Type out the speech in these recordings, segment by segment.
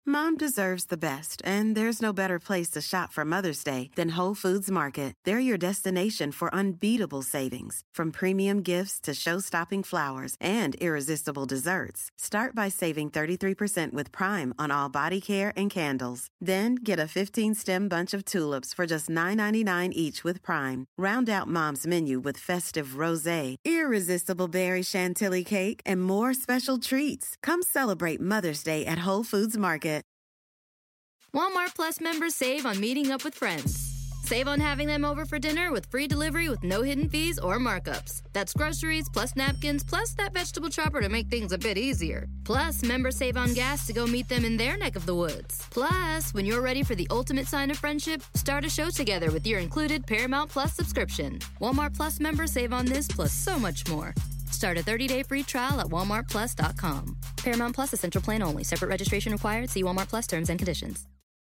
Mom deserves the best, and there's no better place to shop for Mother's Day than Whole Foods Market. They're your destination for unbeatable savings, from premium gifts to show-stopping flowers and irresistible desserts. Start by saving 33% with Prime on all body care and candles. Then get a 15-stem bunch of tulips for just $9.99 each with Prime. Round out Mom's menu with festive rosé, irresistible berry chantilly cake, and more special treats. Come celebrate Mother's Day at Whole Foods Market. Walmart Plus members save on meeting up with friends. Save on having them over for dinner with free delivery with no hidden fees or markups. That's groceries plus napkins plus that vegetable chopper to make things a bit easier. Plus, members save on gas to go meet them in their neck of the woods. Plus, when you're ready for the ultimate sign of friendship, start a show together with your included Paramount Plus subscription. Walmart Plus members save on this plus so much more. Start a 30-day free trial at walmartplus.com. Paramount Plus Essential Plan only. Separate registration required. See Walmart Plus terms and conditions.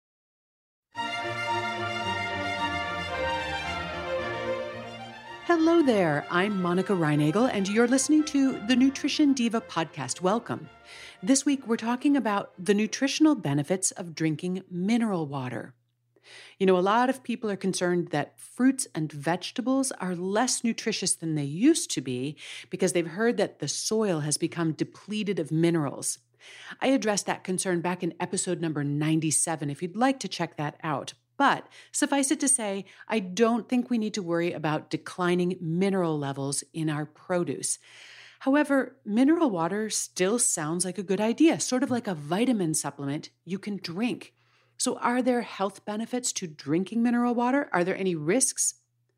Hello there, I'm Monica Reinagel, and you're listening to the Nutrition Diva podcast. Welcome. This week, we're talking about the nutritional benefits of drinking mineral water. You know, a lot of people are concerned that fruits and vegetables are less nutritious than they used to be because they've heard that the soil has become depleted of minerals. I addressed that concern back in episode number 97, if you'd like to check that out. But suffice it to say, I don't think we need to worry about declining mineral levels in our produce. However, mineral water still sounds like a good idea, sort of like a vitamin supplement you can drink. So are there health benefits to drinking mineral water? Are there any risks?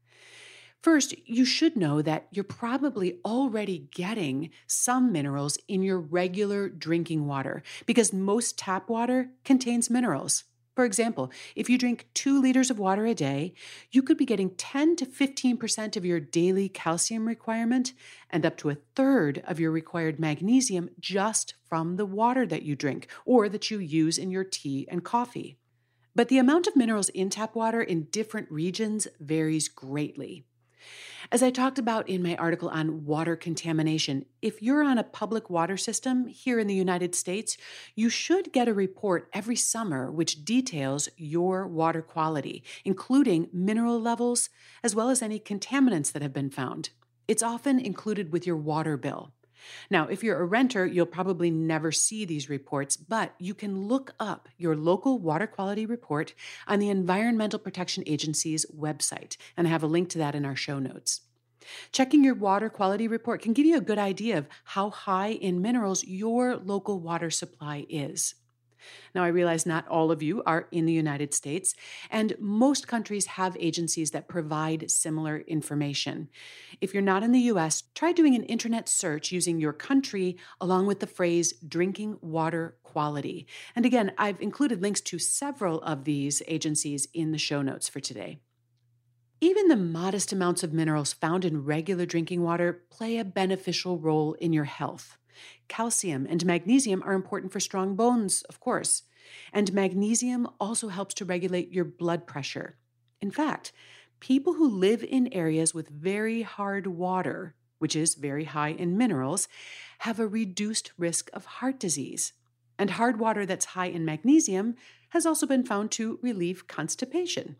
First, you should know that you're probably already getting some minerals in your regular drinking water because most tap water contains minerals. For example, if you drink 2 liters of water a day, you could be getting 10 to 15% of your daily calcium requirement and up to a third of your required magnesium just from the water that you drink or that you use in your tea and coffee. But the amount of minerals in tap water in different regions varies greatly. As I talked about in my article on water contamination, if you're on a public water system here in the United States, you should get a report every summer which details your water quality, including mineral levels, as well as any contaminants that have been found. It's often included with your water bill. Now, if you're a renter, you'll probably never see these reports, but you can look up your local water quality report on the Environmental Protection Agency's website, and I have a link to that in our show notes. Checking your water quality report can give you a good idea of how high in minerals your local water supply is. Now, I realize not all of you are in the United States, and most countries have agencies that provide similar information. If you're not in the U.S., try doing an internet search using your country along with the phrase drinking water quality. And again, I've included links to several of these agencies in the show notes for today. Even the modest amounts of minerals found in regular drinking water play a beneficial role in your health. Calcium and magnesium are important for strong bones, of course, and magnesium also helps to regulate your blood pressure. In fact, people who live in areas with very hard water, which is very high in minerals, have a reduced risk of heart disease. And hard water that's high in magnesium has also been found to relieve constipation.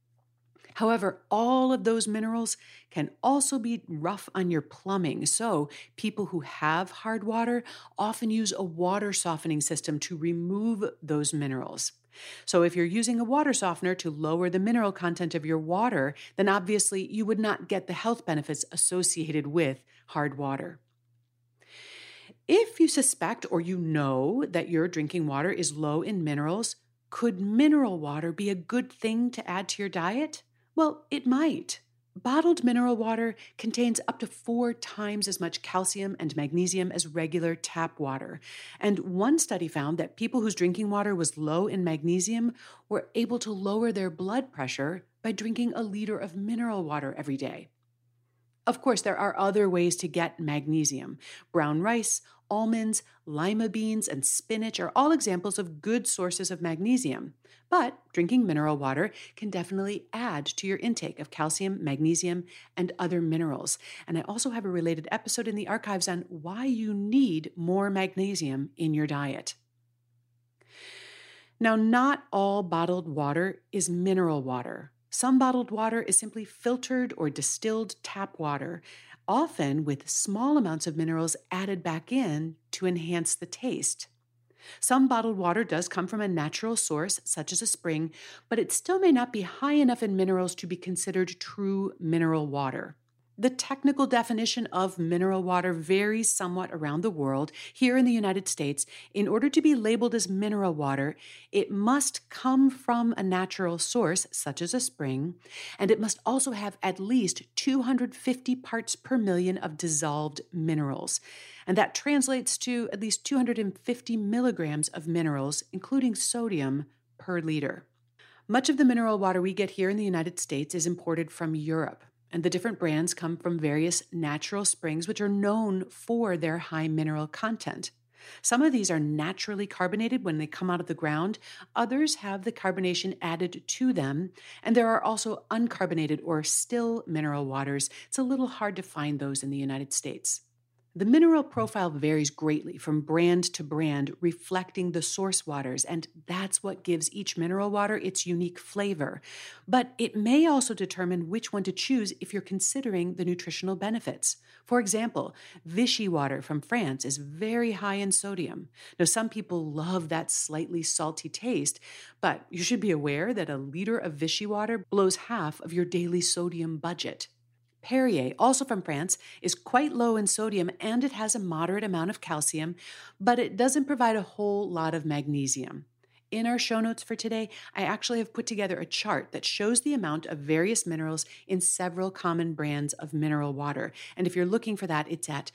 However, all of those minerals can also be rough on your plumbing, so people who have hard water often use a water softening system to remove those minerals. So if you're using a water softener to lower the mineral content of your water, then obviously you would not get the health benefits associated with hard water. If you suspect or you know that your drinking water is low in minerals, could mineral water be a good thing to add to your diet? Well, it might. Bottled mineral water contains up to 4 times as much calcium and magnesium as regular tap water. And one study found that people whose drinking water was low in magnesium were able to lower their blood pressure by drinking a liter of mineral water every day. Of course, there are other ways to get magnesium. Brown rice, almonds, lima beans, and spinach are all examples of good sources of magnesium. But drinking mineral water can definitely add to your intake of calcium, magnesium, and other minerals. And I also have a related episode in the archives on why you need more magnesium in your diet. Now, not all bottled water is mineral water. Some bottled water is simply filtered or distilled tap water, often with small amounts of minerals added back in to enhance the taste. Some bottled water does come from a natural source, such as a spring, but it still may not be high enough in minerals to be considered true mineral water. The technical definition of mineral water varies somewhat around the world. Here in the United States, in order to be labeled as mineral water, it must come from a natural source, such as a spring, and it must also have at least 250 parts per million of dissolved minerals. And that translates to at least 250 milligrams of minerals, including sodium, per liter. Much of the mineral water we get here in the United States is imported from Europe. And the different brands come from various natural springs, which are known for their high mineral content. Some of these are naturally carbonated when they come out of the ground. Others have the carbonation added to them. And there are also uncarbonated or still mineral waters. It's a little hard to find those in the United States. The mineral profile varies greatly from brand to brand, reflecting the source waters, and that's what gives each mineral water its unique flavor. But it may also determine which one to choose if you're considering the nutritional benefits. For example, Vichy water from France is very high in sodium. Now, some people love that slightly salty taste, but you should be aware that a liter of Vichy water blows half of your daily sodium budget. Perrier, also from France, is quite low in sodium and it has a moderate amount of calcium, but it doesn't provide a whole lot of magnesium. In our show notes for today, I actually have put together a chart that shows the amount of various minerals in several common brands of mineral water. And if you're looking for that, it's at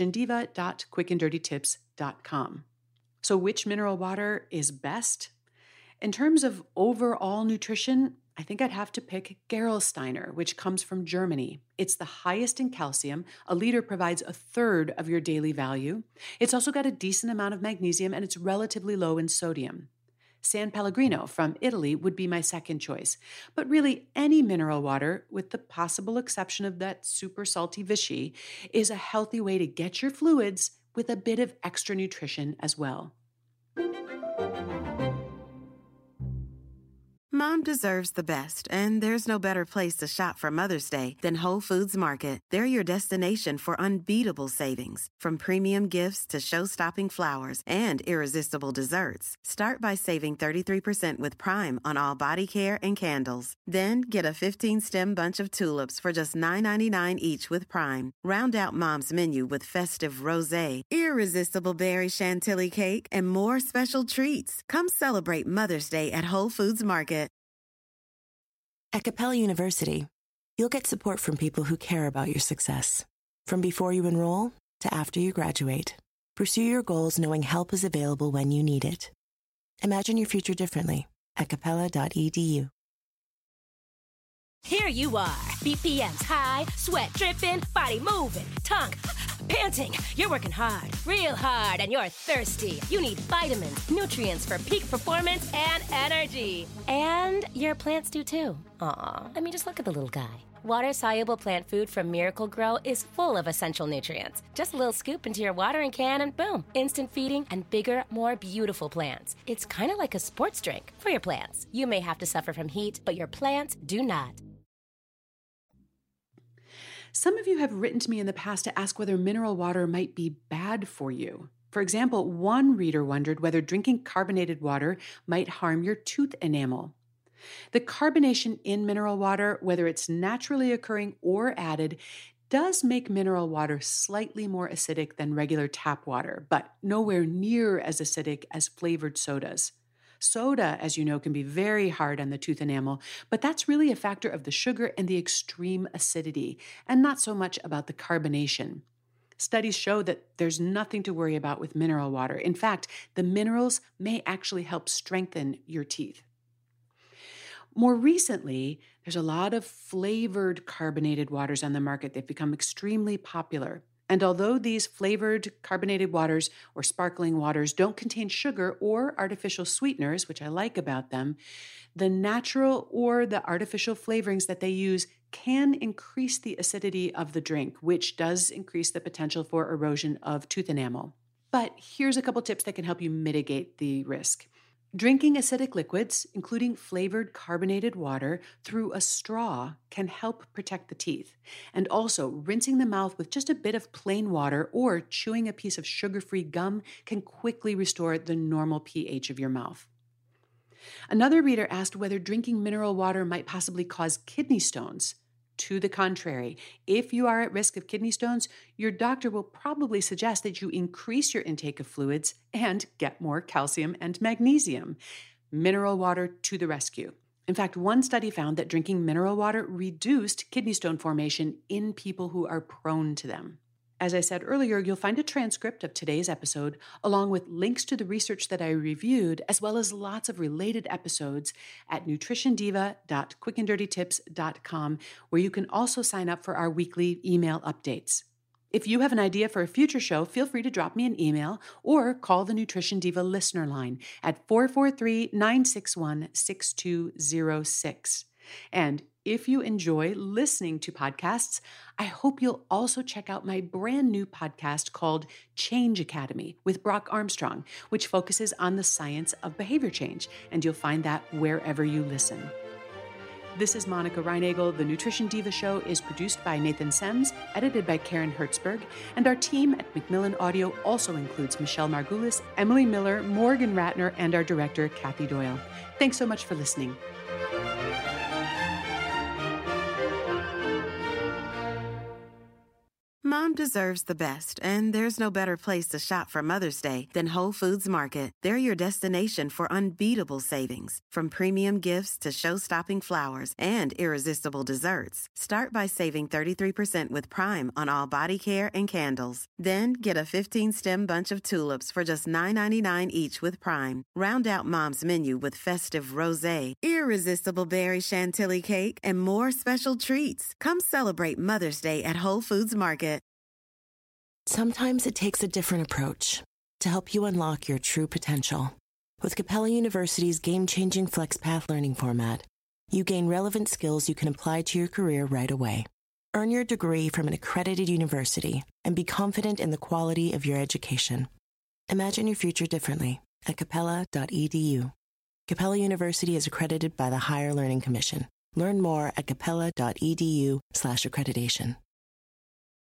nutritiondiva.quickanddirtytips.com. So which mineral water is best? In terms of overall nutrition, I think I'd have to pick Gerolsteiner, which comes from Germany. It's the highest in calcium. A liter provides a third of your daily value. It's also got a decent amount of magnesium, and it's relatively low in sodium. San Pellegrino from Italy would be my second choice. But really, any mineral water, with the possible exception of that super salty Vichy, is a healthy way to get your fluids with a bit of extra nutrition as well. Mom deserves the best, and there's no better place to shop for Mother's Day than Whole Foods Market. They're your destination for unbeatable savings, from premium gifts to show-stopping flowers and irresistible desserts. Start by saving 33% with Prime on all body care and candles. Then get a 15-stem bunch of tulips for just $9.99 each with Prime. Round out Mom's menu with festive rosé, irresistible berry chantilly cake, and more special treats. Come celebrate Mother's Day at Whole Foods Market. At Capella University, you'll get support from people who care about your success. From before you enroll to after you graduate, pursue your goals knowing help is available when you need it. Imagine your future differently at capella.edu. Here you are, BPMs high, sweat dripping, body moving, tongue panting. You're working hard, real hard, and you're thirsty. You need vitamins, nutrients for peak performance and energy. And your plants do too. Aw, I mean, just look at the little guy. Water-soluble plant food from Miracle Grow is full of essential nutrients. Just a little scoop into your watering can and boom, instant feeding and bigger, more beautiful plants. It's kind of like a sports drink for your plants. You may have to suffer from heat, but your plants do not. Some of you have written to me in the past to ask whether mineral water might be bad for you. For example, one reader wondered whether drinking carbonated water might harm your tooth enamel. The carbonation in mineral water, whether it's naturally occurring or added, does make mineral water slightly more acidic than regular tap water, but nowhere near as acidic as flavored sodas. Soda, as you know, can be very hard on the tooth enamel, but that's really a factor of the sugar and the extreme acidity, and not so much about the carbonation. Studies show that there's nothing to worry about with mineral water. In fact, the minerals may actually help strengthen your teeth. More recently, there's a lot of flavored carbonated waters on the market. They've become extremely popular. And although these flavored carbonated waters or sparkling waters don't contain sugar or artificial sweeteners, which I like about them, the natural or the artificial flavorings that they use can increase the acidity of the drink, which does increase the potential for erosion of tooth enamel. But here's a couple tips that can help you mitigate the risk. Drinking acidic liquids, including flavored carbonated water, through a straw can help protect the teeth. And also, rinsing the mouth with just a bit of plain water or chewing a piece of sugar-free gum can quickly restore the normal pH of your mouth. Another reader asked whether drinking mineral water might possibly cause kidney stones. To the contrary, if you are at risk of kidney stones, your doctor will probably suggest that you increase your intake of fluids and get more calcium and magnesium. Mineral water to the rescue. In fact, one study found that drinking mineral water reduced kidney stone formation in people who are prone to them. As I said earlier, you'll find a transcript of today's episode, along with links to the research that I reviewed, as well as lots of related episodes at nutritiondiva.quickanddirtytips.com, where you can also sign up for our weekly email updates. If you have an idea for a future show, feel free to drop me an email or call the Nutrition Diva listener line at 443-961-6206. And if you enjoy listening to podcasts, I hope you'll also check out my brand new podcast called Change Academy with Brock Armstrong, which focuses on the science of behavior change, and you'll find that wherever you listen. This is Monica Reinagel. The Nutrition Diva Show is produced by Nathan Sems, edited by Karen Hertzberg, and our team at Macmillan Audio also includes Michelle Margulis, Emily Miller, Morgan Ratner, and our director, Kathy Doyle. Thanks so much for listening. Mom deserves the best, and there's no better place to shop for Mother's Day than Whole Foods Market. They're your destination for unbeatable savings, from premium gifts to show-stopping flowers and irresistible desserts. Start by saving 33% with Prime on all body care and candles. Then get a 15-stem bunch of tulips for just $9.99 each with Prime. Round out Mom's menu with festive rosé, irresistible berry chantilly cake, and more special treats. Come celebrate Mother's Day at Whole Foods Market. Sometimes it takes a different approach to help you unlock your true potential. With Capella University's game-changing FlexPath learning format, you gain relevant skills you can apply to your career right away. Earn your degree from an accredited university and be confident in the quality of your education. Imagine your future differently at capella.edu. Capella University is accredited by the Higher Learning Commission. Learn more at capella.edu/accreditation.